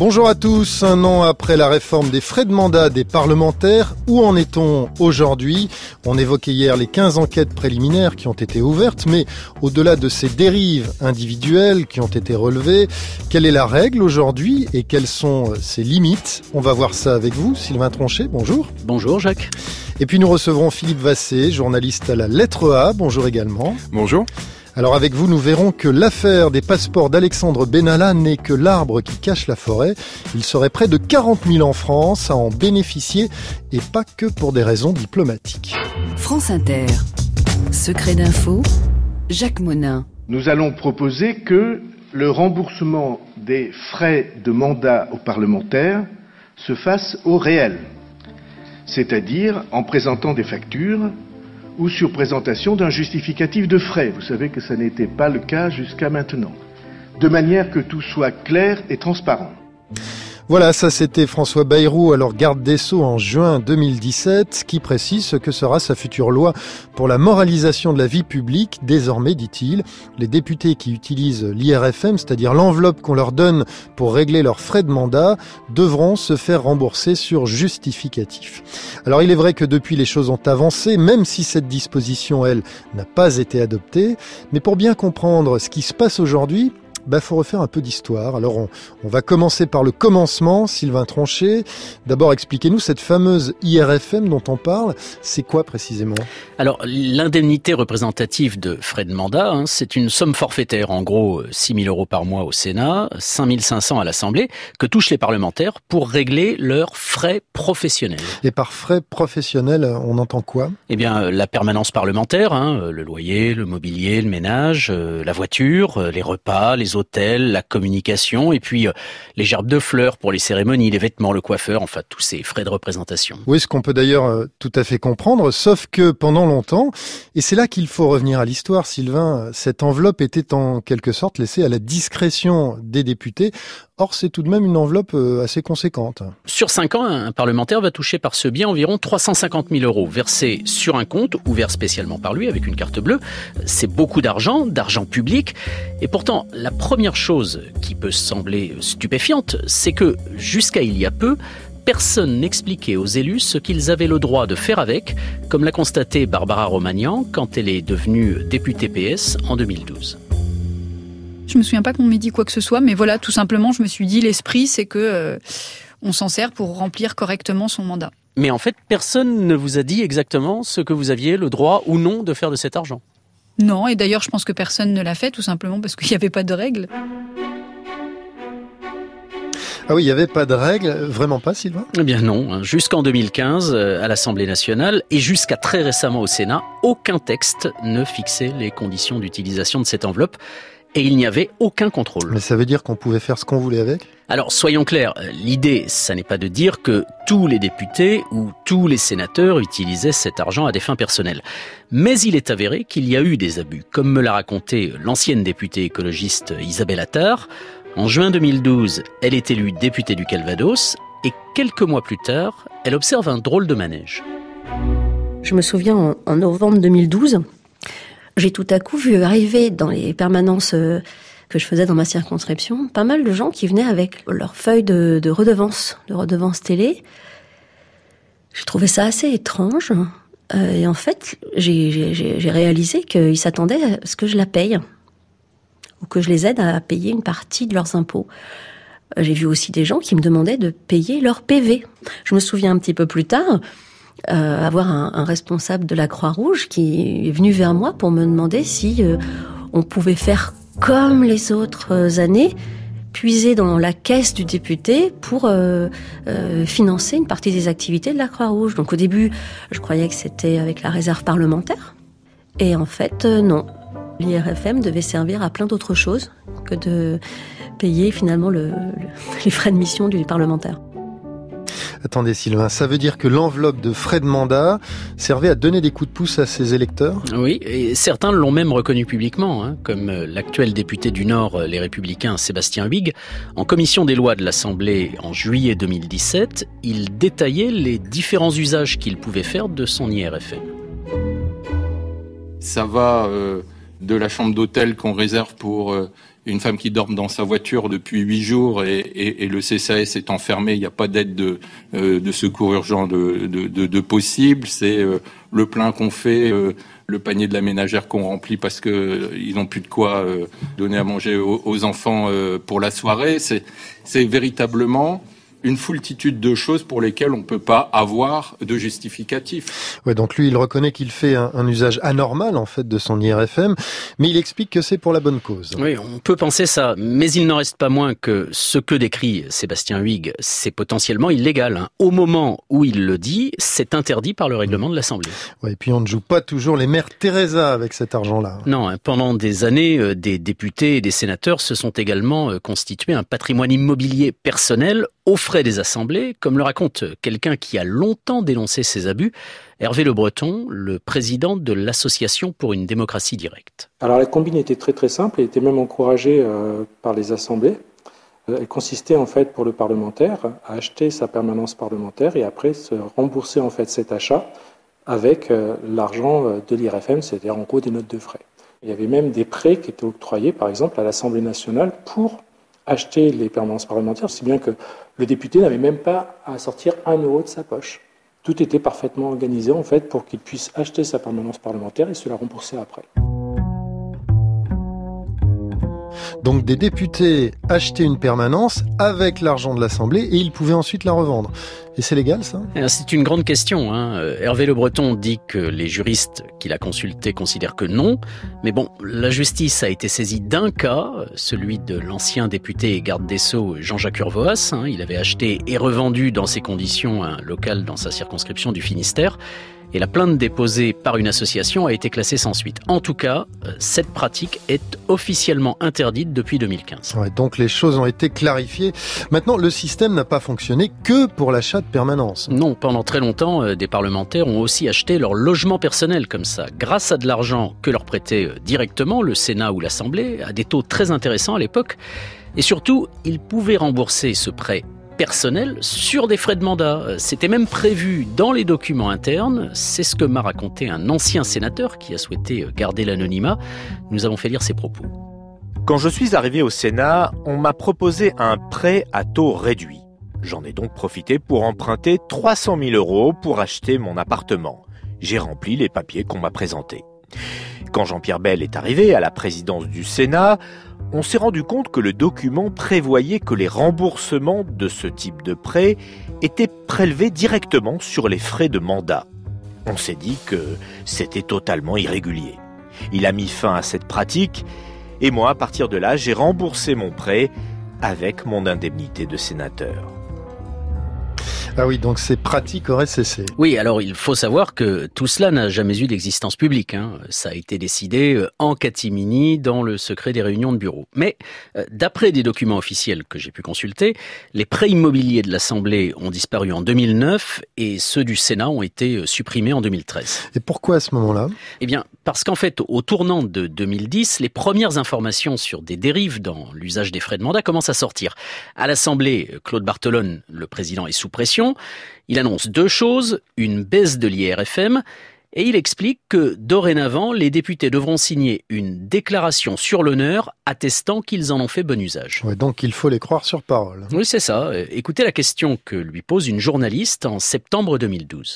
Bonjour à tous, un an après la réforme des frais de mandat des parlementaires, où en est-on aujourd'hui ? On évoquait hier les 15 enquêtes préliminaires qui ont été ouvertes, mais au-delà de ces dérives individuelles qui ont été relevées, quelle est la règle aujourd'hui et quelles sont ses limites ? On va voir ça avec vous, Sylvain Tronchet, bonjour. Bonjour Jacques. Et puis nous recevrons Philippe Vassé, journaliste à la Lettre A, bonjour également. Bonjour. Alors avec vous, nous verrons que l'affaire des passeports d'Alexandre Benalla n'est que l'arbre qui cache la forêt. Il serait près de 40 000 en France à en bénéficier, et pas que pour des raisons diplomatiques. France Inter, Secret d'info, Jacques Monin. Nous allons proposer que le remboursement des frais de mandat aux parlementaires se fasse au réel, c'est-à-dire en présentant des factures ou sur présentation d'un justificatif de frais. Vous savez que ça n'était pas le cas jusqu'à maintenant. De manière que tout soit clair et transparent. Voilà, ça c'était François Bayrou, alors garde des Sceaux en juin 2017, qui précise ce que sera sa future loi pour la moralisation de la vie publique. Désormais, dit-il, les députés qui utilisent l'IRFM, c'est-à-dire l'enveloppe qu'on leur donne pour régler leurs frais de mandat, devront se faire rembourser sur justificatif. Alors il est vrai que depuis les choses ont avancé, même si cette disposition, elle, n'a pas été adoptée. Mais pour bien comprendre ce qui se passe aujourd'hui, faut refaire un peu d'histoire. Alors on va commencer par le commencement, Sylvain Tronchet. D'abord, expliquez-nous cette fameuse IRFM dont on parle. C'est quoi précisément ? Alors, l'indemnité représentative de frais de mandat, c'est une somme forfaitaire, en gros 6 000 euros par mois au Sénat, 5 500 à l'Assemblée, que touchent les parlementaires pour régler leurs frais professionnels. Et par frais professionnels, on entend quoi ? Eh bien, la permanence parlementaire, le loyer, le mobilier, le ménage, la voiture, les repas, les hôtels, la communication, et puis les gerbes de fleurs pour les cérémonies, les vêtements, le coiffeur, enfin tous ces frais de représentation. Oui, ce qu'on peut d'ailleurs tout à fait comprendre, sauf que pendant longtemps, et c'est là qu'il faut revenir à l'histoire, Sylvain, cette enveloppe était en quelque sorte laissée à la discrétion des députés. Or, c'est tout de même une enveloppe assez conséquente. Sur 5 ans, un parlementaire va toucher par ce biais environ 350 000 euros versés sur un compte ouvert spécialement par lui avec une carte bleue. C'est beaucoup d'argent public. Et pourtant, la première chose qui peut sembler stupéfiante, c'est que jusqu'à il y a peu, personne n'expliquait aux élus ce qu'ils avaient le droit de faire avec, comme l'a constaté Barbara Romagnan quand elle est devenue députée PS en 2012. Je me souviens pas qu'on m'ait dit quoi que ce soit, mais voilà, tout simplement, je me suis dit, l'esprit, c'est que on s'en sert pour remplir correctement son mandat. Mais en fait, personne ne vous a dit exactement ce que vous aviez le droit ou non de faire de cet argent. Non, et d'ailleurs, je pense que personne ne l'a fait, tout simplement parce qu'il n'y avait pas de règles. Ah oui, il n'y avait pas de règles, vraiment pas, Sylvain ? Eh bien non, jusqu'en 2015, à l'Assemblée nationale, et jusqu'à très récemment au Sénat, aucun texte ne fixait les conditions d'utilisation de cette enveloppe. Et il n'y avait aucun contrôle. Mais ça veut dire qu'on pouvait faire ce qu'on voulait avec ? Alors, soyons clairs, l'idée, ça n'est pas de dire que tous les députés ou tous les sénateurs utilisaient cet argent à des fins personnelles. Mais il est avéré qu'il y a eu des abus, comme me l'a raconté l'ancienne députée écologiste Isabelle Attard. En juin 2012, elle est élue députée du Calvados, et quelques mois plus tard, elle observe un drôle de manège. Je me souviens, en novembre 2012... j'ai tout à coup vu arriver dans les permanences que je faisais dans ma circonscription, pas mal de gens qui venaient avec leurs feuilles de redevance télé. J'ai trouvé ça assez étrange. Et en fait, j'ai réalisé qu'ils s'attendaient à ce que je la paye, ou que je les aide à payer une partie de leurs impôts. J'ai vu aussi des gens qui me demandaient de payer leur PV. Je me souviens un petit peu plus tard... avoir un responsable de la Croix-Rouge qui est venu vers moi pour me demander si on pouvait faire comme les autres années, puiser dans la caisse du député pour financer une partie des activités de la Croix-Rouge. Donc au début, je croyais que c'était avec la réserve parlementaire. Et en fait, non. L'IRFM devait servir à plein d'autres choses que de payer finalement les frais de mission du parlementaire. Attendez Sylvain, ça veut dire que l'enveloppe de frais de mandat servait à donner des coups de pouce à ses électeurs ? Oui, et certains l'ont même reconnu publiquement, comme l'actuel député du Nord, les Républicains, Sébastien Huyghe. En commission des lois de l'Assemblée en juillet 2017, il détaillait les différents usages qu'il pouvait faire de son IRFM. Ça va de la chambre d'hôtel qu'on réserve pour une femme qui dort dans sa voiture depuis 8 jours et le CCAS est enfermé, il n'y a pas d'aide de secours urgent de possible. C'est le plein qu'on fait, le panier de la ménagère qu'on remplit parce que ils n'ont plus de quoi donner à manger aux enfants pour la soirée. C'est véritablement une foultitude de choses pour lesquelles on ne peut pas avoir de justificatif. Ouais, donc lui, il reconnaît qu'il fait un usage anormal, en fait, de son IRFM, mais il explique que c'est pour la bonne cause. Oui, on peut penser ça, mais il n'en reste pas moins que ce que décrit Sébastien Huyghe, c'est potentiellement illégal. Au moment où il le dit, c'est interdit par le règlement de l'Assemblée. Ouais, et puis on ne joue pas toujours les mères Teresa avec cet argent-là. Non, pendant des années, des députés et des sénateurs se sont également constitués un patrimoine immobilier personnel aux frais des assemblées, comme le raconte quelqu'un qui a longtemps dénoncé ces abus, Hervé Le Breton, le président de l'Association pour une démocratie directe. Alors la combine était très très simple et était même encouragée par les assemblées. Elle consistait en fait pour le parlementaire à acheter sa permanence parlementaire et après se rembourser en fait cet achat avec l'argent de l'IRFM, c'est-à-dire en gros des notes de frais. Il y avait même des prêts qui étaient octroyés par exemple à l'Assemblée nationale pour acheter les permanences parlementaires, si bien que le député n'avait même pas à sortir 1 euro de sa poche. Tout était parfaitement organisé en fait pour qu'il puisse acheter sa permanence parlementaire et se la rembourser après. Donc des députés achetaient une permanence avec l'argent de l'Assemblée et ils pouvaient ensuite la revendre. Et c'est légal, ça ? C'est une grande question. Hervé Le Breton dit que les juristes qu'il a consultés considèrent que non. Mais bon, la justice a été saisie d'un cas, celui de l'ancien député et garde des Sceaux Jean-Jacques Urvoas. Il avait acheté et revendu dans ces conditions un local dans sa circonscription du Finistère. Et la plainte déposée par une association a été classée sans suite. En tout cas, cette pratique est officiellement interdite depuis 2015. Ouais, donc les choses ont été clarifiées. Maintenant, le système n'a pas fonctionné que pour l'achat de permanence. Non, pendant très longtemps, des parlementaires ont aussi acheté leur logement personnel comme ça, grâce à de l'argent que leur prêtait directement le Sénat ou l'Assemblée, à des taux très intéressants à l'époque. Et surtout, ils pouvaient rembourser ce prêt personnel sur des frais de mandat. C'était même prévu dans les documents internes. C'est ce que m'a raconté un ancien sénateur qui a souhaité garder l'anonymat. Nous avons fait lire ses propos. Quand je suis arrivé au Sénat, on m'a proposé un prêt à taux réduit. J'en ai donc profité pour emprunter 300 000 € pour acheter mon appartement. J'ai rempli les papiers qu'on m'a présentés. Quand Jean-Pierre Bel est arrivé à la présidence du Sénat, on s'est rendu compte que le document prévoyait que les remboursements de ce type de prêt étaient prélevés directement sur les frais de mandat. On s'est dit que c'était totalement irrégulier. Il a mis fin à cette pratique et moi, à partir de là, j'ai remboursé mon prêt avec mon indemnité de sénateur. Ah oui, donc ces pratiques auraient cessé. Oui, alors il faut savoir que tout cela n'a jamais eu d'existence publique. Ça a été décidé en catimini dans le secret des réunions de bureau. Mais d'après des documents officiels que j'ai pu consulter, les prêts immobiliers de l'Assemblée ont disparu en 2009 et ceux du Sénat ont été supprimés en 2013. Et pourquoi à ce moment-là ? Eh bien, parce qu'en fait, au tournant de 2010, les premières informations sur des dérives dans l'usage des frais de mandat commencent à sortir. À l'Assemblée, Claude Barthelone, le président, est sous pression. Il annonce 2 choses, une baisse de l'IRFM et il explique que dorénavant, les députés devront signer une déclaration sur l'honneur attestant qu'ils en ont fait bon usage. Ouais, donc il faut les croire sur parole. Oui, c'est ça. Écoutez la question que lui pose une journaliste en septembre 2012.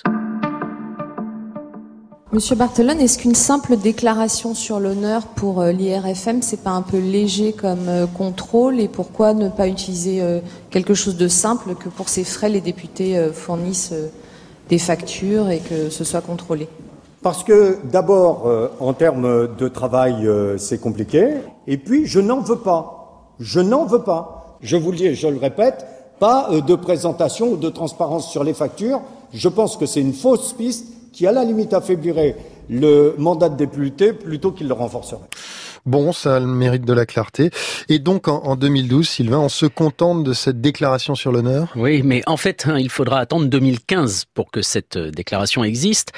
Monsieur Barthelone, est-ce qu'une simple déclaration sur l'honneur pour l'IRFM, c'est pas un peu léger comme contrôle et pourquoi ne pas utiliser quelque chose de simple que pour ces frais, les députés fournissent des factures et que ce soit contrôlé ? Parce que d'abord, en termes de travail, c'est compliqué. Et puis, je n'en veux pas. Je n'en veux pas. Je vous le dis et je le répète, pas de présentation ou de transparence sur les factures. Je pense que c'est une fausse piste qui, à la limite, affaiblirait le mandat de député plutôt qu'il le renforcerait. Bon, ça a le mérite de la clarté. Et donc, en 2012, Sylvain, on se contente de cette déclaration sur l'honneur ? Oui, mais en fait, il faudra attendre 2015 pour que cette déclaration existe.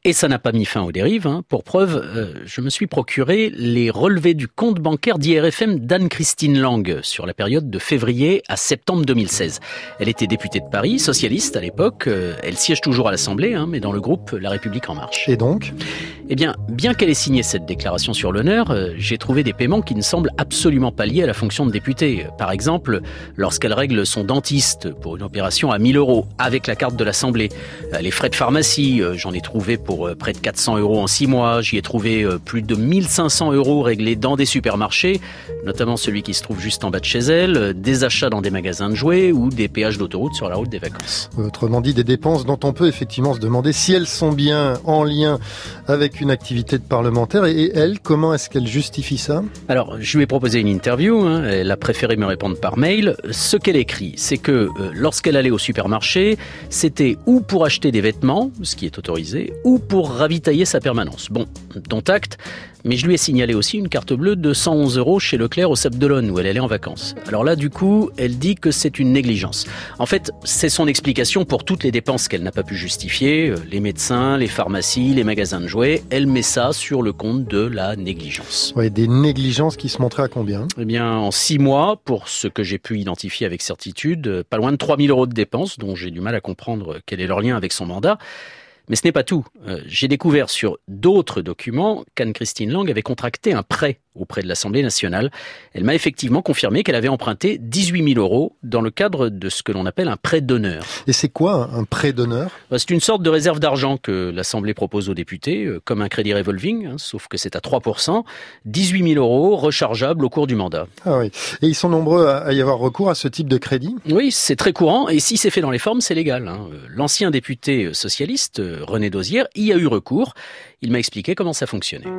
Et ça n'a pas mis fin aux dérives. Pour preuve, je me suis procuré les relevés du compte bancaire d'IRFM d'Anne-Christine Lang sur la période de février à septembre 2016. Elle était députée de Paris, socialiste à l'époque. Elle siège toujours à l'Assemblée, mais dans le groupe La République En Marche. Et donc ? Eh bien qu'elle ait signé cette déclaration sur l'honneur, j'ai trouvé des paiements qui ne semblent absolument pas liés à la fonction de députée. Par exemple, lorsqu'elle règle son dentiste pour une opération à 1 000 € avec la carte de l'Assemblée. Les frais de pharmacie, j'en ai trouvé pour près de 400 € en 6 mois. J'y ai trouvé plus de 1 500 € réglés dans des supermarchés, notamment celui qui se trouve juste en bas de chez elle, des achats dans des magasins de jouets ou des péages d'autoroute sur la route des vacances. Autrement dit, des dépenses dont on peut effectivement se demander si elles sont bien en lien avec une activité de parlementaire. Et elle, comment est-ce qu'elle justifie ça ? Alors, je lui ai proposé une interview. Elle a préféré me répondre par mail. Ce qu'elle écrit, c'est que lorsqu'elle allait au supermarché, c'était ou pour acheter des vêtements, ce qui est autorisé, ou pour ravitailler sa permanence. Bon, dont acte, mais je lui ai signalé aussi une carte bleue de 111 € chez Leclerc au Sable d'Olonne où elle allait en vacances. Alors là, du coup, elle dit que c'est une négligence. En fait, c'est son explication pour toutes les dépenses qu'elle n'a pas pu justifier, les médecins, les pharmacies, les magasins de jouets. Elle met ça sur le compte de la négligence. Ouais, des négligences qui se montraient à combien ? Eh bien, en 6 mois, pour ce que j'ai pu identifier avec certitude, pas loin de 3 000 € de dépenses, dont j'ai du mal à comprendre quel est leur lien avec son mandat. Mais ce n'est pas tout. J'ai découvert sur d'autres documents qu'Anne-Christine Lang avait contracté un prêt auprès de l'Assemblée nationale. Elle m'a effectivement confirmé qu'elle avait emprunté 18 000 € dans le cadre de ce que l'on appelle un prêt d'honneur. Et c'est quoi un prêt d'honneur ? C'est une sorte de réserve d'argent que l'Assemblée propose aux députés, comme un crédit revolving, sauf que c'est à 3%, 18 000 € rechargeables au cours du mandat. Ah oui. Et ils sont nombreux à y avoir recours à ce type de crédit ? Oui, c'est très courant, et si c'est fait dans les formes, c'est légal. L'ancien député socialiste, René Dosière, y a eu recours. Il m'a expliqué comment ça fonctionnait.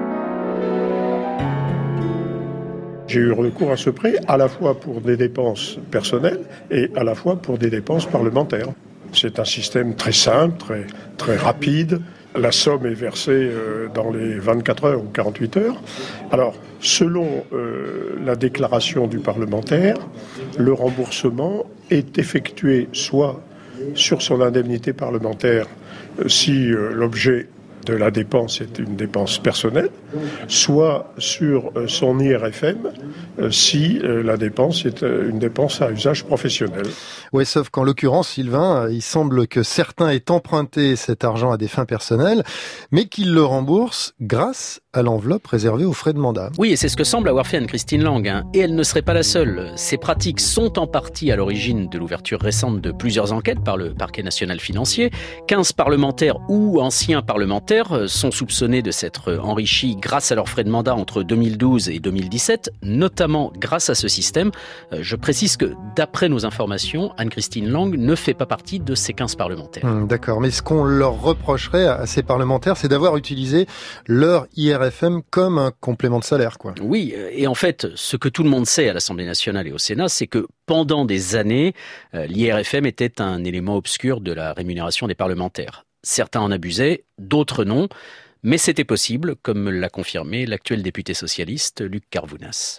J'ai eu recours à ce prêt à la fois pour des dépenses personnelles et à la fois pour des dépenses parlementaires. C'est un système très simple, très rapide. La somme est versée dans les 24 heures ou 48 heures. Alors, selon la déclaration du parlementaire, le remboursement est effectué soit sur son indemnité parlementaire si l'objet de la dépense est une dépense personnelle, soit sur son IRFM si la dépense est une dépense à usage professionnel. Oui, sauf qu'en l'occurrence, Sylvain, il semble que certains aient emprunté cet argent à des fins personnelles, mais qu'ils le remboursent grâce à l'enveloppe réservée aux frais de mandat. Oui, et c'est ce que semble avoir fait Anne-Christine Lang. Et elle ne serait pas la seule. Ces pratiques sont en partie à l'origine de l'ouverture récente de plusieurs enquêtes par le parquet national financier. 15 parlementaires ou anciens parlementaires sont soupçonnés de s'être enrichis grâce à leurs frais de mandat entre 2012 et 2017, notamment grâce à ce système. Je précise que, d'après nos informations, Anne-Christine Lang ne fait pas partie de ces 15 parlementaires. D'accord, mais ce qu'on leur reprocherait à ces parlementaires, c'est d'avoir utilisé leur IRFM comme un complément de salaire, quoi. Oui, et en fait, ce que tout le monde sait à l'Assemblée nationale et au Sénat, c'est que pendant des années, l'IRFM était un élément obscur de la rémunération des parlementaires. Certains en abusaient, d'autres non, mais c'était possible, comme l'a confirmé l'actuel député socialiste Luc Carvounas.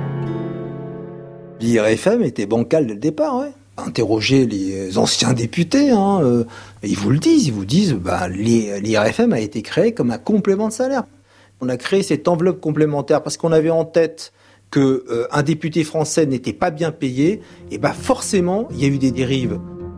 L'IRFM était bancal dès le départ, ouais. Interrogez les anciens députés, ils vous le disent, l'IRFM a été créé comme un complément de salaire. On a créé cette enveloppe complémentaire parce qu'on avait en tête que un député français n'était pas bien payé, et forcément, il y a eu des dérives.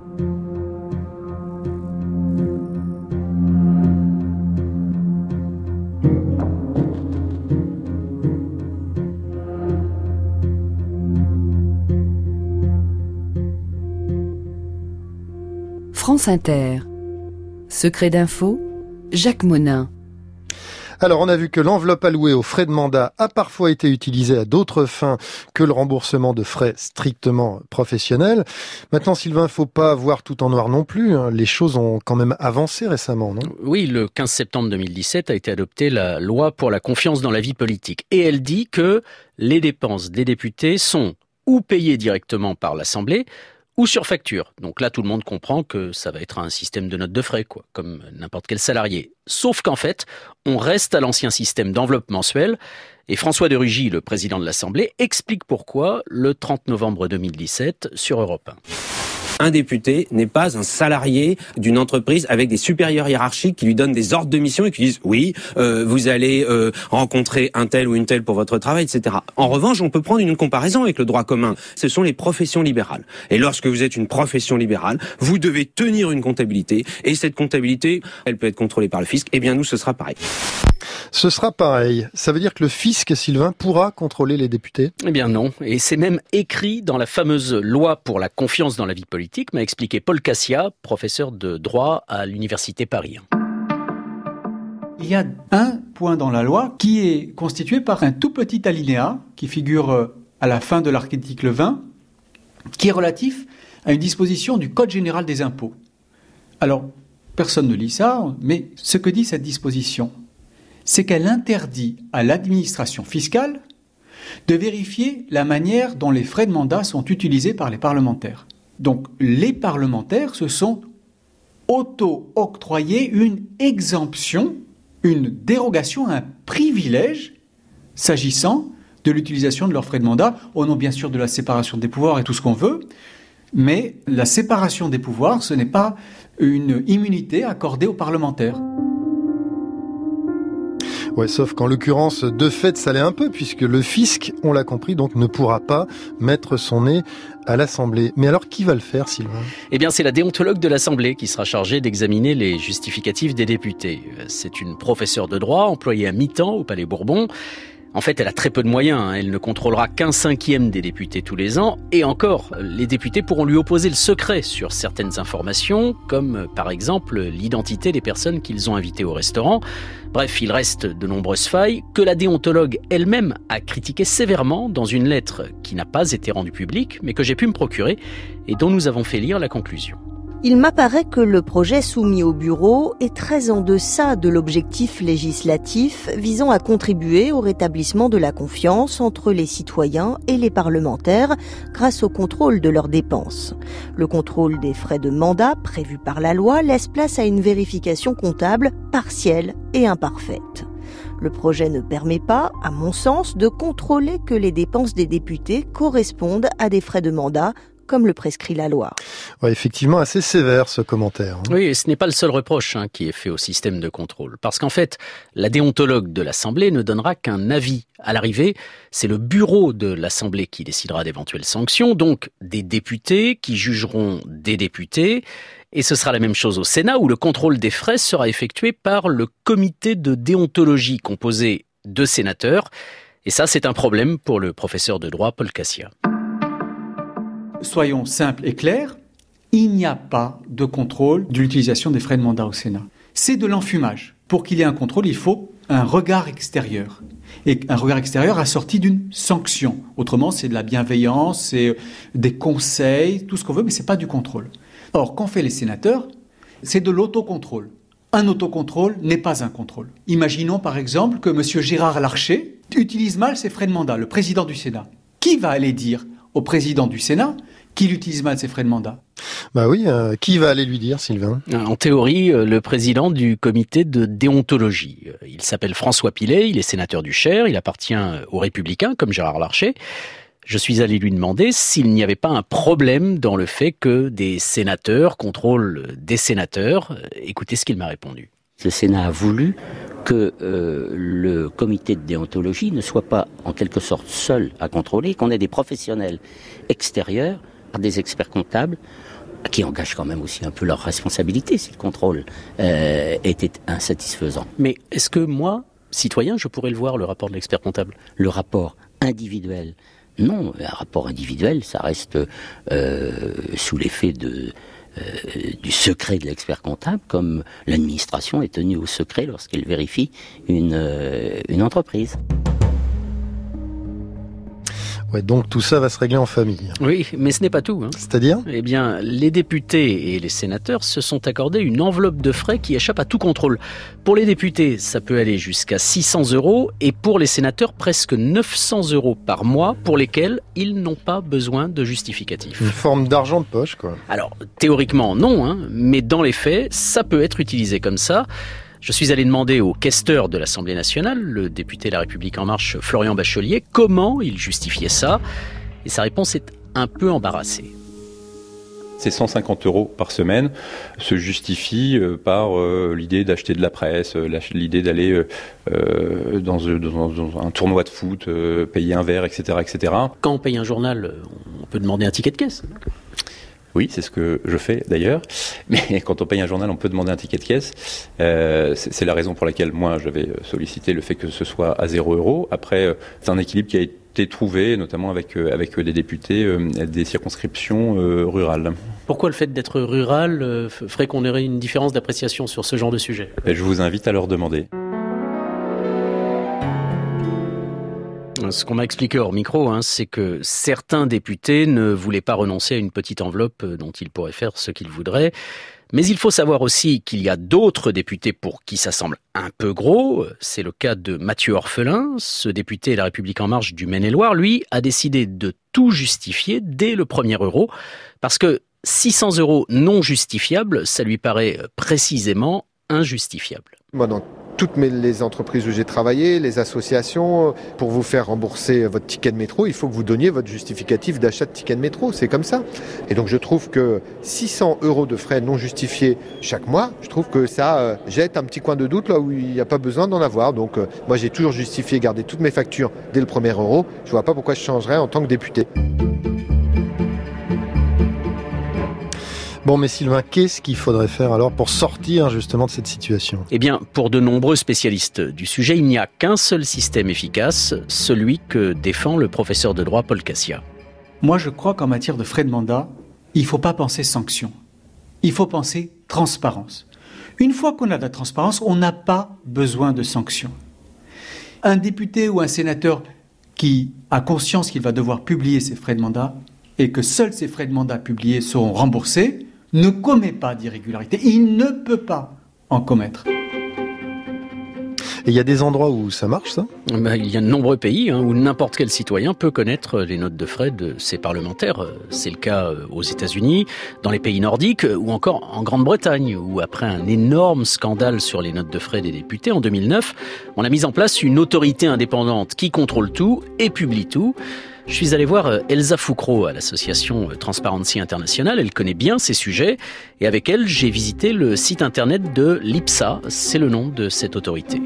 France Inter. Secret d'info, Jacques Monin. Alors, on a vu que l'enveloppe allouée aux frais de mandat a parfois été utilisée à d'autres fins que le remboursement de frais strictement professionnels. Maintenant, Sylvain, faut pas voir tout en noir non plus. Les choses ont quand même avancé récemment, non ? Oui, le 15 septembre 2017 a été adoptée la loi pour la confiance dans la vie politique. Et elle dit que les dépenses des députés sont ou payées directement par l'Assemblée, ou sur facture. Donc là, tout le monde comprend que ça va être un système de notes de frais, comme n'importe quel salarié. Sauf qu'en fait, on reste à l'ancien système d'enveloppe mensuelle. Et François de Rugy, le président de l'Assemblée, explique pourquoi le 30 novembre 2017 sur Europe 1. Un député n'est pas un salarié d'une entreprise avec des supérieurs hiérarchiques qui lui donnent des ordres de mission et qui disent oui, vous allez rencontrer un tel ou une telle pour votre travail, etc. En revanche, on peut prendre une comparaison avec le droit commun. Ce sont les professions libérales. Et lorsque vous êtes une profession libérale, vous devez tenir une comptabilité. Et cette comptabilité, elle peut être contrôlée par le fisc. Eh bien, nous, ce sera pareil. Ce sera pareil. Ça veut dire que le fisc, Sylvain, pourra contrôler les députés ? Eh bien non. Et c'est même écrit dans la fameuse loi pour la confiance dans la vie politique, m'a expliqué Paul Cassia, professeur de droit à l'Université Paris. Il y a un point dans la loi qui est constitué par un tout petit alinéa qui figure à la fin de l'article 20, qui est relatif à une disposition du Code général des impôts. Alors, personne ne lit ça, mais ce que dit cette disposition, c'est qu'elle interdit à l'administration fiscale de vérifier la manière dont les frais de mandat sont utilisés par les parlementaires. Donc, les parlementaires se sont auto-octroyés une exemption, une dérogation, un privilège s'agissant de l'utilisation de leurs frais de mandat, au nom bien sûr de la séparation des pouvoirs et tout ce qu'on veut, mais la séparation des pouvoirs, ce n'est pas une immunité accordée aux parlementaires. Ouais, sauf qu'en l'occurrence, de fait, ça l'est un peu, puisque le fisc, on l'a compris, donc ne pourra pas mettre son nez à l'Assemblée. Mais alors, qui va le faire, Sylvain ? Eh bien, c'est la déontologue de l'Assemblée qui sera chargée d'examiner les justificatifs des députés. C'est une professeure de droit employée à mi-temps au Palais Bourbon. En fait, elle a très peu de moyens. Elle ne contrôlera qu'un cinquième des députés tous les ans. Et encore, les députés pourront lui opposer le secret sur certaines informations, comme par exemple l'identité des personnes qu'ils ont invitées au restaurant. Bref, il reste de nombreuses failles que la déontologue elle-même a critiquées sévèrement dans une lettre qui n'a pas été rendue publique, mais que j'ai pu me procurer et dont nous avons fait lire la conclusion. Il m'apparaît que le projet soumis au bureau est très en deçà de l'objectif législatif visant à contribuer au rétablissement de la confiance entre les citoyens et les parlementaires grâce au contrôle de leurs dépenses. Le contrôle des frais de mandat prévu par la loi laisse place à une vérification comptable partielle et imparfaite. Le projet ne permet pas, à mon sens, de contrôler que les dépenses des députés correspondent à des frais de mandat comme le prescrit la loi. Ouais, effectivement, assez sévère ce commentaire. Oui, et ce n'est pas le seul reproche qui est fait au système de contrôle. Parce qu'en fait, la déontologue de l'Assemblée ne donnera qu'un avis. À l'arrivée, c'est le bureau de l'Assemblée qui décidera d'éventuelles sanctions, donc des députés qui jugeront des députés. Et ce sera la même chose au Sénat, où le contrôle des frais sera effectué par le comité de déontologie composé de sénateurs. Et ça, c'est un problème pour le professeur de droit Paul Cassia. Soyons simples et clairs, il n'y a pas de contrôle de l'utilisation des frais de mandat au Sénat. C'est de l'enfumage. Pour qu'il y ait un contrôle, il faut un regard extérieur. Et un regard extérieur assorti d'une sanction. Autrement, c'est de la bienveillance, c'est des conseils, tout ce qu'on veut, mais c'est pas du contrôle. Or, qu'ont fait les sénateurs ? C'est de l'autocontrôle. Un autocontrôle n'est pas un contrôle. Imaginons par exemple que M. Gérard Larcher utilise mal ses frais de mandat, le président du Sénat. Qui va aller dire au président du Sénat qu'il utilise mal ses frais de mandat? Bah oui, qui va aller lui dire, Sylvain? En théorie, le président du comité de déontologie. Il s'appelle François Pillet, il est sénateur du Cher, il appartient aux Républicains, comme Gérard Larcher. Je suis allé lui demander s'il n'y avait pas un problème dans le fait que des sénateurs contrôlent des sénateurs. Écoutez ce qu'il m'a répondu. Le Sénat a voulu que le comité de déontologie ne soit pas en quelque sorte seul à contrôler, qu'on ait des professionnels extérieurs, des experts comptables, qui engagent quand même aussi un peu leur responsabilité si le contrôle était insatisfaisant. Mais est-ce que moi, citoyen, je pourrais le voir, le rapport de l'expert comptable? Le rapport individuel? Non, un rapport individuel, ça reste sous l'effet du secret de l'expert comptable, comme l'administration est tenue au secret lorsqu'elle vérifie une entreprise. Ouais, donc tout ça va se régler en famille. Oui, mais ce n'est pas tout. C'est-à-dire ? Eh bien, les députés et les sénateurs se sont accordés une enveloppe de frais qui échappe à tout contrôle. Pour les députés, ça peut aller jusqu'à 600 €, et pour les sénateurs, presque 900 € par mois, pour lesquels ils n'ont pas besoin de justificatif. Une forme d'argent de poche, quoi. Alors, théoriquement, non, mais dans les faits, ça peut être utilisé comme ça. Je suis allé demander au questeur de l'Assemblée nationale, le député La République En Marche, Florian Bachelier, comment il justifiait ça. Et sa réponse est un peu embarrassée. Ces 150 € par semaine se justifient par l'idée d'acheter de la presse, l'idée d'aller dans un tournoi de foot, payer un verre, etc., etc. Quand on paye un journal, on peut demander un ticket de caisse. Oui, c'est ce que je fais d'ailleurs. Mais quand on paye un journal, on peut demander un ticket de caisse. C'est la raison pour laquelle moi, j'avais sollicité le fait que ce soit à 0 €. Après, c'est un équilibre qui a été trouvé, notamment avec des députés des circonscriptions rurales. Pourquoi le fait d'être rural ferait qu'on aurait une différence d'appréciation sur ce genre de sujet ? Je vous invite à leur demander. Ce qu'on m'a expliqué hors micro, c'est que certains députés ne voulaient pas renoncer à une petite enveloppe dont ils pourraient faire ce qu'ils voudraient. Mais il faut savoir aussi qu'il y a d'autres députés pour qui ça semble un peu gros. C'est le cas de Mathieu Orphelin. Ce député La République En Marche du Maine-et-Loire, lui, a décidé de tout justifier dès le premier euro. Parce que 600 € non justifiables, ça lui paraît précisément injustifiable. Moi, dans toutes les entreprises où j'ai travaillé, les associations, pour vous faire rembourser votre ticket de métro, il faut que vous donniez votre justificatif d'achat de ticket de métro, c'est comme ça. Et donc je trouve que 600 € de frais non justifiés chaque mois, je trouve que ça jette un petit coin de doute là où il n'y a pas besoin d'en avoir. Donc moi j'ai toujours justifié, gardé toutes mes factures dès le premier euro. Je ne vois pas pourquoi je changerais en tant que député. Bon, mais Sylvain, qu'est-ce qu'il faudrait faire alors pour sortir justement de cette situation ? Eh bien, pour de nombreux spécialistes du sujet, il n'y a qu'un seul système efficace, celui que défend le professeur de droit Paul Cassia. Moi, je crois qu'en matière de frais de mandat, il ne faut pas penser sanction. Il faut penser transparence. Une fois qu'on a de la transparence, on n'a pas besoin de sanctions. Un député ou un sénateur qui a conscience qu'il va devoir publier ses frais de mandat et que seuls ces frais de mandat publiés seront remboursés, ne commet pas d'irrégularité. Il ne peut pas en commettre. Et il y a des endroits où ça marche, ça ? Il y a de nombreux pays où n'importe quel citoyen peut connaître les notes de frais de ses parlementaires. C'est le cas aux États-Unis, dans les pays nordiques ou encore en Grande-Bretagne, où après un énorme scandale sur les notes de frais des députés en 2009, on a mis en place une autorité indépendante qui contrôle tout et publie tout. Je suis allé voir Elsa Foucro à l'association Transparency International. Elle connaît bien ces sujets et avec elle, j'ai visité le site internet de l'IPSA. C'est le nom de cette autorité.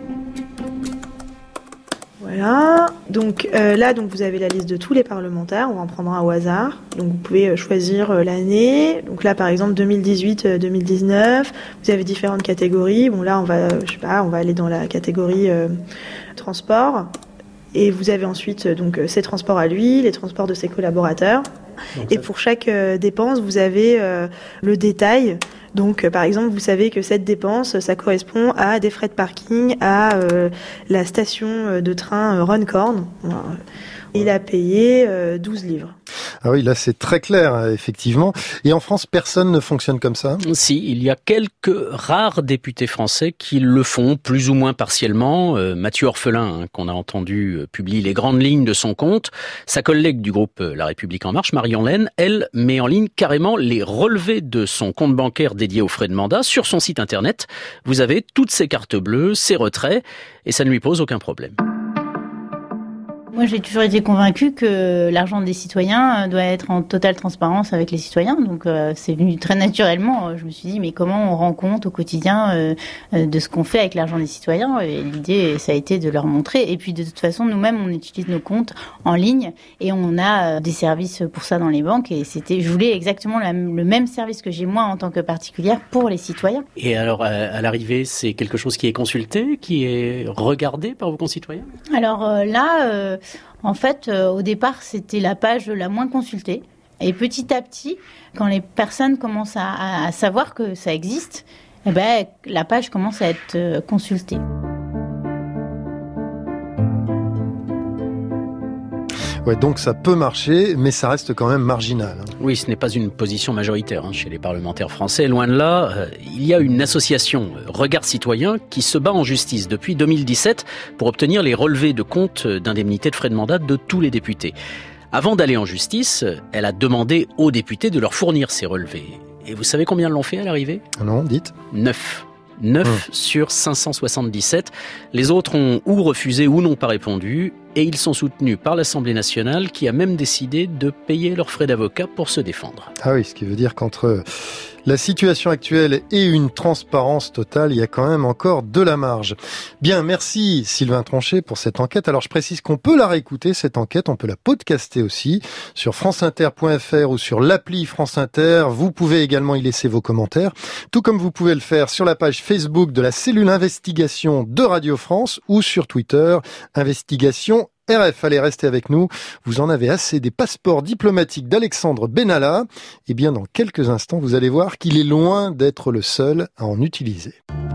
Voilà, donc là vous avez la liste de tous les parlementaires, on va en prendre un au hasard, donc vous pouvez choisir l'année, donc là par exemple 2018-2019, vous avez différentes catégories, bon là on va aller dans la catégorie transport, et vous avez ensuite donc ses transports à lui, les transports de ses collaborateurs, et pour chaque dépense vous avez le détail. Donc, par exemple, vous savez que cette dépense, ça correspond à des frais de parking à la station de train Runcorn. Il a payé 12 livres. Ah oui, là c'est très clair, effectivement. Et en France, personne ne fonctionne comme ça ? Si, il y a quelques rares députés français qui le font, plus ou moins partiellement. Mathieu Orphelin, qu'on a entendu, publie les grandes lignes de son compte. Sa collègue du groupe La République En Marche, Marion Laine, elle met en ligne carrément les relevés de son compte bancaire dédié aux frais de mandat. Sur son site internet, vous avez toutes ses cartes bleues, ses retraits, et ça ne lui pose aucun problème. Moi, j'ai toujours été convaincue que l'argent des citoyens doit être en totale transparence avec les citoyens. Donc, c'est venu très naturellement. Je me suis dit, mais comment on rend compte au quotidien de ce qu'on fait avec l'argent des citoyens ? Et l'idée, ça a été de leur montrer. Et puis, de toute façon, nous-mêmes, on utilise nos comptes en ligne et on a des services pour ça dans les banques. Et je voulais exactement le même service que j'ai moi en tant que particulière pour les citoyens. Et alors, à l'arrivée, c'est quelque chose qui est consulté, qui est regardé par vos concitoyens ? Alors là... en fait, au départ, c'était la page la moins consultée. Et petit à petit, quand les personnes commencent à savoir que ça existe, la page commence à être consultée. Ouais, donc ça peut marcher, mais ça reste quand même marginal. Oui, ce n'est pas une position majoritaire chez les parlementaires français. Loin de là, il y a une association, Regard Citoyen, qui se bat en justice depuis 2017 pour obtenir les relevés de compte d'indemnité de frais de mandat de tous les députés. Avant d'aller en justice, elle a demandé aux députés de leur fournir ces relevés. Et vous savez combien l'ont fait à l'arrivée ? Non, dites. 9 sur 577. Les autres ont ou refusé ou n'ont pas répondu. Et ils sont soutenus par l'Assemblée nationale qui a même décidé de payer leurs frais d'avocat pour se défendre. Ah oui, ce qui veut dire qu'entre la situation actuelle et une transparence totale, il y a quand même encore de la marge. Bien, merci Sylvain Tronchet pour cette enquête. Alors je précise qu'on peut la réécouter, cette enquête, on peut la podcaster aussi sur franceinter.fr ou sur l'appli France Inter. Vous pouvez également y laisser vos commentaires, tout comme vous pouvez le faire sur la page Facebook de la cellule investigation de Radio France ou sur Twitter, investigation RF, allez, restez avec nous. Vous en avez assez des passeports diplomatiques d'Alexandre Benalla. Eh bien, dans quelques instants, vous allez voir qu'il est loin d'être le seul à en utiliser.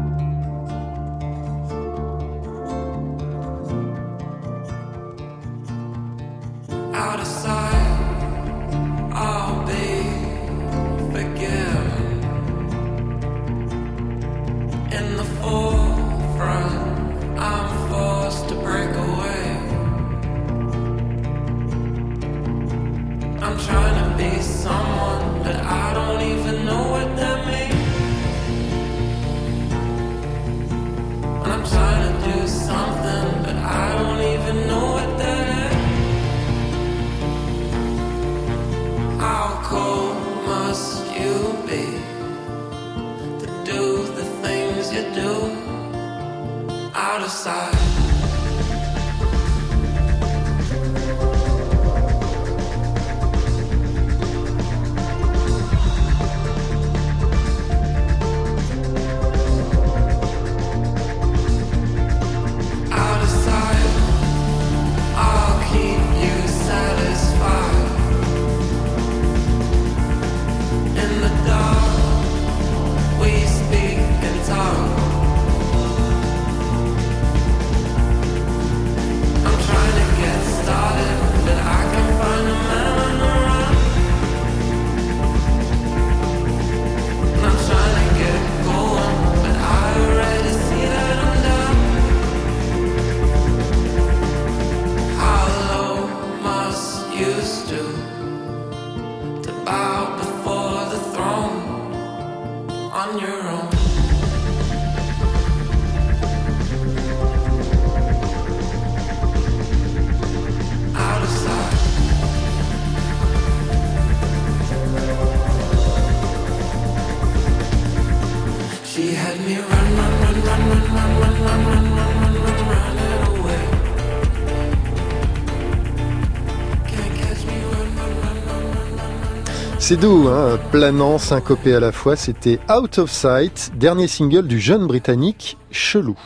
C'est doux, hein, planant, syncopé à la fois, c'était Out of Sight, dernier single du jeune britannique Chelou.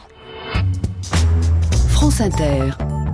France Inter,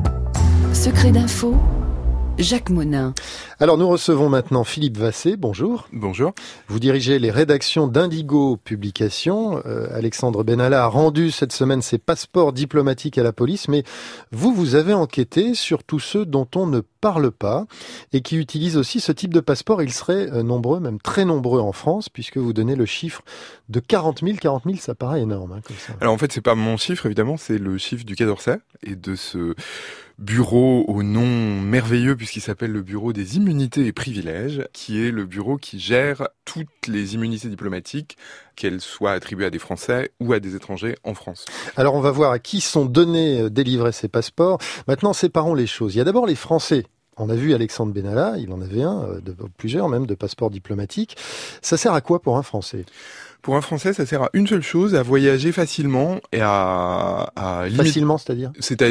Secret d'info, Jacques Monin. Alors nous recevons maintenant Philippe Vassé, bonjour. Bonjour. Vous dirigez les rédactions d'Indigo Publications. Alexandre Benalla a rendu cette semaine ses passeports diplomatiques à la police, mais vous avez enquêté sur tous ceux dont on ne parle pas et qui utilisent aussi ce type de passeport. Ils seraient nombreux, même très nombreux en France, puisque vous donnez le chiffre de 40 000. 40 000, ça paraît énorme, hein, comme ça. Alors en fait, c'est pas mon chiffre, évidemment, c'est le chiffre du Quai d'Orsay et de ce bureau au nom merveilleux puisqu'il s'appelle le bureau des immunités et privilèges, qui est le bureau qui gère toutes les immunités diplomatiques, qu'elles soient attribuées à des Français ou à des étrangers en France. Alors on va voir à qui sont donnés, délivrés ces passeports. Maintenant, séparons les choses. Il y a d'abord les Français. On a vu Alexandre Benalla, il en avait un, plusieurs même, de passeports diplomatiques. Ça sert à quoi pour un Français ? Pour un Français, ça sert à une seule chose, à voyager facilement et à facilement, c'est-à-dire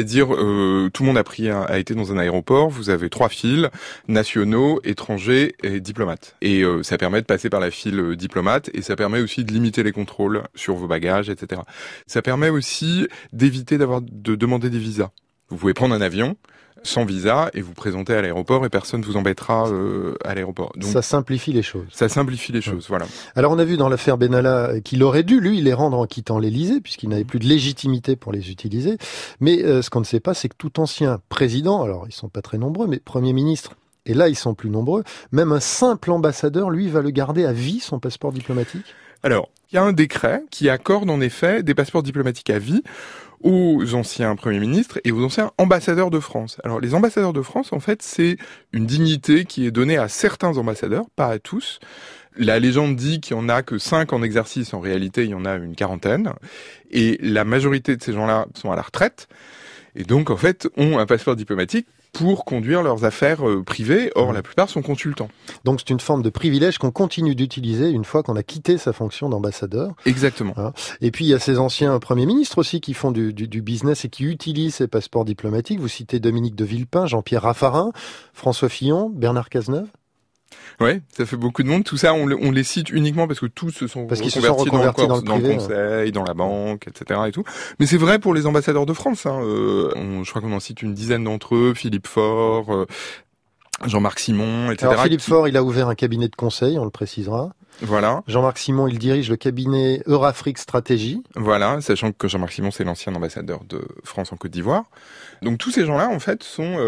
tout le monde a été dans un aéroport. Vous avez 3 files, nationaux, étrangers et diplomates. Et ça permet de passer par la file diplomate et ça permet aussi de limiter les contrôles sur vos bagages, etc. Ça permet aussi d'éviter de demander des visas. Vous pouvez prendre un avion sans visa et vous présenter à l'aéroport et personne ne vous embêtera à l'aéroport. Donc, ça simplifie les choses. Ça simplifie les choses, voilà. Alors on a vu dans l'affaire Benalla qu'il aurait dû, lui, les rendre en quittant l'Élysée puisqu'il n'avait plus de légitimité pour les utiliser. Mais ce qu'on ne sait pas, c'est que tout ancien président, alors ils sont pas très nombreux, mais Premier ministre, et là ils sont plus nombreux, même un simple ambassadeur, lui, va le garder à vie, son passeport diplomatique ? Alors, il y a un décret qui accorde en effet des passeports diplomatiques à vie aux anciens premiers ministres et aux anciens ambassadeurs de France. Alors, les ambassadeurs de France, en fait, c'est une dignité qui est donnée à certains ambassadeurs, pas à tous. La légende dit qu'il n'y en a que 5 en exercice. En réalité, il y en a une quarantaine. Et la majorité de ces gens-là sont à la retraite. et donc en fait ont un passeport diplomatique pour conduire leurs affaires privées. Or, la plupart sont consultants. Donc c'est une forme de privilège qu'on continue d'utiliser une fois qu'on a quitté sa fonction d'ambassadeur. Exactement. Voilà. Et puis il y a ces anciens premiers ministres aussi qui font du business et qui utilisent ces passeports diplomatiques. Vous citez Dominique de Villepin, Jean-Pierre Raffarin, François Fillon, Bernard Cazeneuve. Ouais, ça fait beaucoup de monde. Tout ça, on les cite uniquement parce que tous se sont reconvertis dans le privé, conseil, dans la banque, etc. et tout. Mais c'est vrai pour les ambassadeurs de France. Hein. Je crois qu'on en cite une dizaine d'entre eux. Philippe Faure, Jean-Marc Simon, etc. Alors Philippe Faure, il a ouvert un cabinet de conseil, on le précisera. Voilà. Jean-Marc Simon, il dirige le cabinet Eurafrique Stratégie. Voilà, sachant que Jean-Marc Simon, c'est l'ancien ambassadeur de France en Côte d'Ivoire. Donc tous ces gens-là, en fait,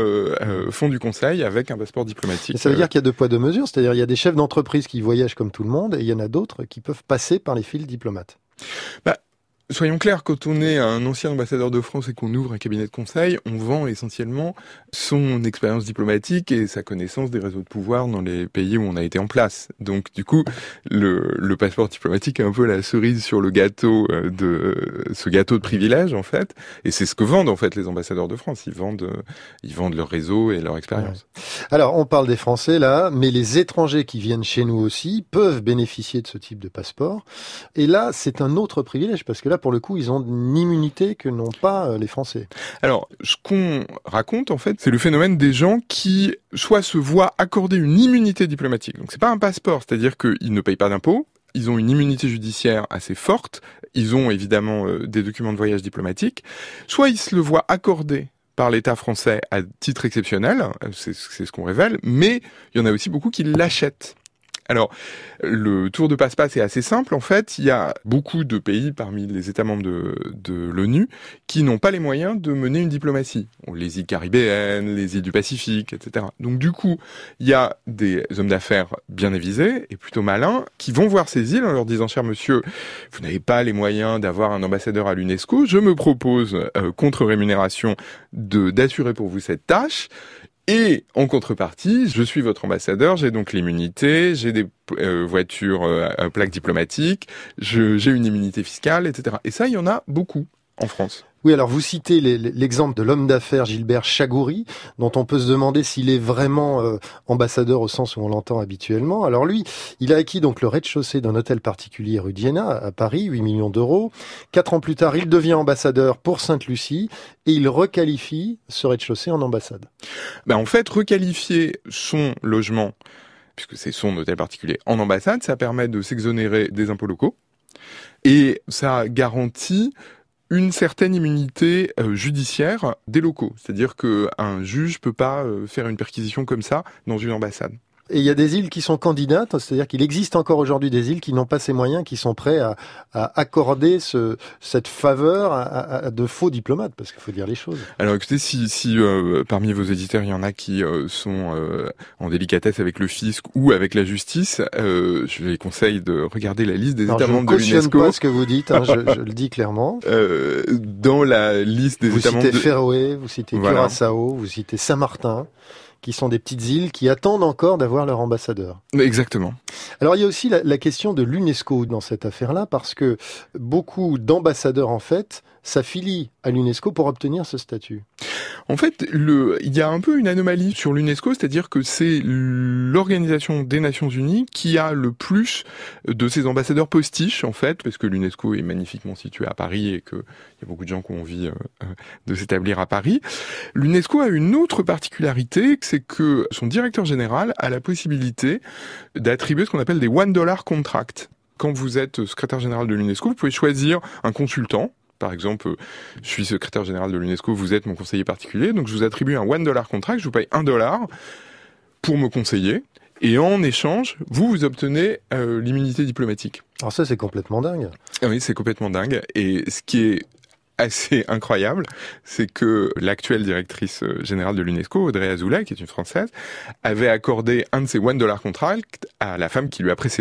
font du conseil avec un passeport diplomatique. Et ça veut dire qu'il y a 2 poids 2 mesures, c'est-à-dire il y a des chefs d'entreprise qui voyagent comme tout le monde, et il y en a d'autres qui peuvent passer par les fils diplomates. Soyons clairs, quand on est un ancien ambassadeur de France et qu'on ouvre un cabinet de conseil, on vend essentiellement son expérience diplomatique et sa connaissance des réseaux de pouvoir dans les pays où on a été en place. Donc du coup, le passeport diplomatique est un peu la cerise sur le gâteau de ce gâteau de privilège en fait. Et c'est ce que vendent en fait les ambassadeurs de France. Ils vendent leur réseau et leur expérience. Ouais. Alors on parle des Français là, mais les étrangers qui viennent chez nous aussi peuvent bénéficier de ce type de passeport. Et là, c'est un autre privilège parce que là, pour le coup, ils ont une immunité que n'ont pas les Français. Alors, ce qu'on raconte, en fait, c'est le phénomène des gens qui, soit se voient accorder une immunité diplomatique. Donc, c'est pas un passeport, c'est-à-dire qu'ils ne payent pas d'impôts, ils ont une immunité judiciaire assez forte, ils ont évidemment des documents de voyage diplomatiques, soit ils se le voient accorder par l'État français à titre exceptionnel, c'est ce qu'on révèle, mais il y en a aussi beaucoup qui l'achètent. Alors, le tour de passe-passe est assez simple. En fait, il y a beaucoup de pays parmi les États membres de l'ONU qui n'ont pas les moyens de mener une diplomatie. Les îles caribéennes, les îles du Pacifique, etc. Donc du coup, il y a des hommes d'affaires bien avisés et plutôt malins qui vont voir ces îles en leur disant « Cher monsieur, vous n'avez pas les moyens d'avoir un ambassadeur à l'UNESCO. Je me propose, contre rémunération, d'assurer pour vous cette tâche. » Et en contrepartie, je suis votre ambassadeur, j'ai donc l'immunité, j'ai des voitures à plaques diplomatiques, j'ai une immunité fiscale, etc. Et ça, il y en a beaucoup en France. Oui, alors vous citez l'exemple de l'homme d'affaires Gilbert Chagoury, dont on peut se demander s'il est vraiment ambassadeur au sens où on l'entend habituellement. Alors lui, il a acquis donc le rez-de-chaussée d'un hôtel particulier rue d'Iéna, à Paris, 8 millions d'euros. 4 ans plus tard, il devient ambassadeur pour Sainte-Lucie et il requalifie ce rez-de-chaussée en ambassade. En fait, requalifier son logement, puisque c'est son hôtel particulier, en ambassade, ça permet de s'exonérer des impôts locaux et ça garantit une certaine immunité judiciaire des locaux. C'est-à-dire qu'un juge peut pas faire une perquisition comme ça dans une ambassade. Et il y a des îles qui sont candidates, c'est-à-dire qu'il existe encore aujourd'hui des îles qui n'ont pas ces moyens, qui sont prêts à accorder cette faveur à de faux diplomates, parce qu'il faut dire les choses. Alors écoutez, si parmi vos éditeurs, il y en a qui sont en délicatesse avec le fisc ou avec la justice, je les conseille de regarder la liste des États membres de l'UNESCO. Je ne cautionne pas ce que vous dites, je le dis clairement. Dans la liste des États membres... Vous citez Féroé, vous citez Curaçao, vous citez Saint-Martin, qui sont des petites îles qui attendent encore d'avoir leur ambassadeur. Exactement. Alors il y a aussi la question de l'UNESCO dans cette affaire-là, parce que beaucoup d'ambassadeurs, en fait, s'affilient à l'UNESCO pour obtenir ce statut. En fait, il y a un peu une anomalie sur l'UNESCO, c'est-à-dire que c'est l'Organisation des Nations Unies qui a le plus de ses ambassadeurs postiches, en fait, parce que l'UNESCO est magnifiquement situé à Paris et qu'il y a beaucoup de gens qui ont envie de s'établir à Paris. L'UNESCO a une autre particularité, c'est que son directeur général a la possibilité d'attribuer ce qu'on appelle des $1 contracts. Quand vous êtes secrétaire général de l'UNESCO, vous pouvez choisir un consultant. Par exemple, je suis secrétaire général de l'UNESCO, vous êtes mon conseiller particulier, donc je vous attribue un $1 contract, je vous paye $1 pour me conseiller, et en échange, vous obtenez l'immunité diplomatique. Alors ça, c'est complètement dingue. Ah oui, c'est complètement dingue, et ce qui est assez incroyable, c'est que l'actuelle directrice générale de l'UNESCO, Audrey Azoulay, qui est une Française, avait accordé un de ces $1 contracts à la femme qui lui a précédé,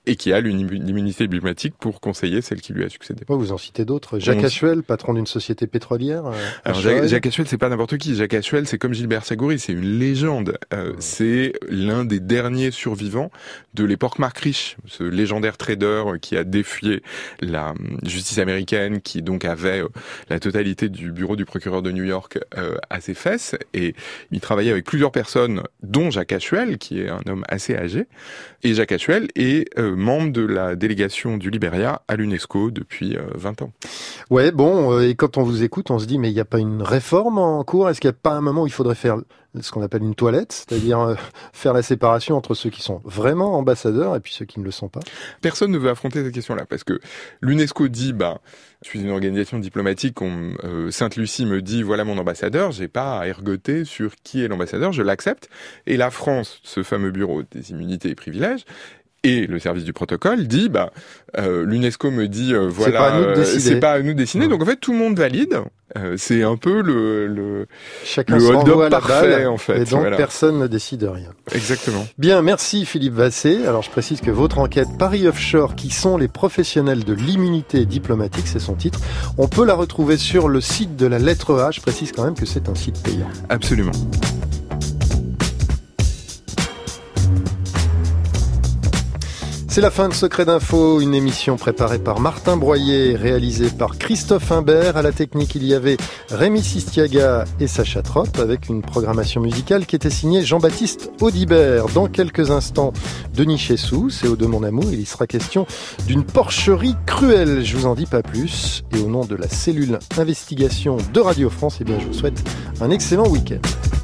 et qui a l'immunité diplomatique pour conseiller celle qui lui a succédé. Vous en citez d'autres. Jacques Ashuel, patron d'une société pétrolière. Alors Jacques Ashuel, c'est pas n'importe qui. Jacques Ashuel, c'est comme Gilbert Sagouri, c'est une légende. C'est l'un des derniers survivants de l'époque Mark Rich, ce légendaire trader qui a défié la justice américaine, qui donc avait la totalité du bureau du procureur de New York à ses fesses. Et il travaillait avec plusieurs personnes, dont Jacques Ashuel, qui est un homme assez âgé. Et Jacques Ashuel est membre de la délégation du Liberia à l'UNESCO depuis 20 ans. Ouais, bon, et quand on vous écoute, on se dit, mais il n'y a pas une réforme en cours? Est-ce qu'il n'y a pas un moment où il faudrait faire ce qu'on appelle une toilette, c'est-à-dire faire la séparation entre ceux qui sont vraiment ambassadeurs et puis ceux qui ne le sont pas? Personne ne veut affronter cette question-là, parce que l'UNESCO dit, je suis une organisation diplomatique, Sainte-Lucie me dit, voilà mon ambassadeur, j'ai pas à ergoter sur qui est l'ambassadeur, je l'accepte. Et la France, ce fameux bureau des immunités et privilèges, et le service du protocole dit, l'UNESCO me dit, voilà, c'est pas à nous de décider. Donc en fait, tout le monde valide. C'est un peu le hold-up parfait, en fait. Et donc personne ne décide rien. Exactement. Bien, merci Philippe Vassé. Alors je précise que votre enquête Paris Offshore, qui sont les professionnels de l'immunité diplomatique, c'est son titre. On peut la retrouver sur le site de la lettre A. Je précise quand même que c'est un site payant. Absolument. C'est la fin de Secret d'Info, une émission préparée par Martin Broyer, réalisée par Christophe Imbert. À la technique, il y avait Rémi Sistiaga et Sacha Tropp, avec une programmation musicale qui était signée Jean-Baptiste Audibert. Dans quelques instants, Denis Chessou, CO de mon amour, il y sera question d'une porcherie cruelle. Je vous en dis pas plus. Et au nom de la cellule investigation de Radio France, je vous souhaite un excellent week-end.